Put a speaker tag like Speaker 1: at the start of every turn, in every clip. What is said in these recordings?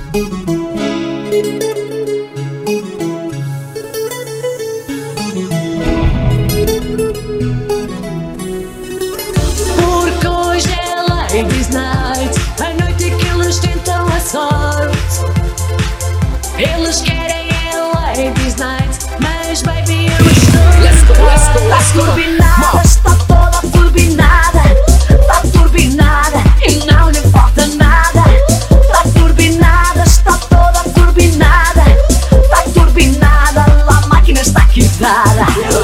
Speaker 1: Porque hoje é Ladies Night, a noite que eles tentam a sorte. Eles querem é Ladies Night, mas baby eu estou.
Speaker 2: Let's go, let's go, let's go.
Speaker 1: Turbinada, está toda turbinada. Está turbinada e não lhe falta nada. Está turbinada, está toda turbinada. Está turbinada, a máquina está quitada.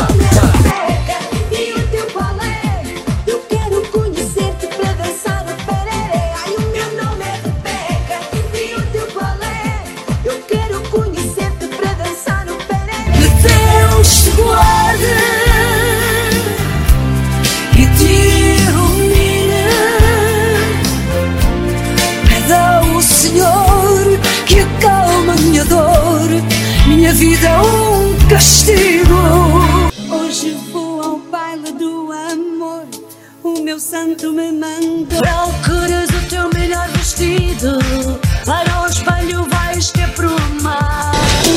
Speaker 3: E o teu balé, eu quero conhecer-te para dançar o pereré. Ai, o meu nome é Rebeca. E o teu balé, eu quero conhecer-te para dançar o pereré.
Speaker 1: Que Deus te guarde e te ilumine. Pede ao Senhor que acalme a minha dor. Minha vida é um castigo.
Speaker 3: Hoje vou ao baile do amor, o meu santo me mandou.
Speaker 1: Procuras o teu melhor vestido, para o espelho vais ter promar.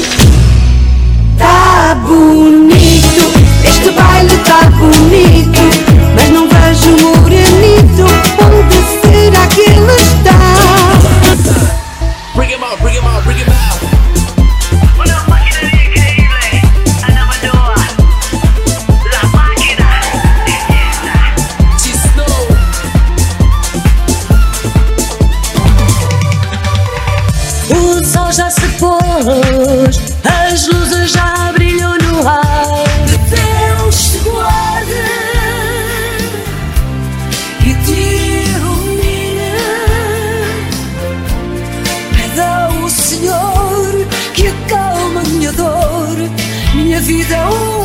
Speaker 3: Tá bonito, este baile tá bonito, mas não vejo o morenito. Onde será que ele está?
Speaker 2: Bring him out, bring him out, bring him out.
Speaker 4: Una máquina increíble, Ana Manoa, la máquina de fiesta.
Speaker 2: T-Snow.
Speaker 1: O sol já se pôs, as luzes já brilham no ar. Que Deus te guarde e te ilumine. Pede ao Senhor que acalme a minha dor. Minha vida é um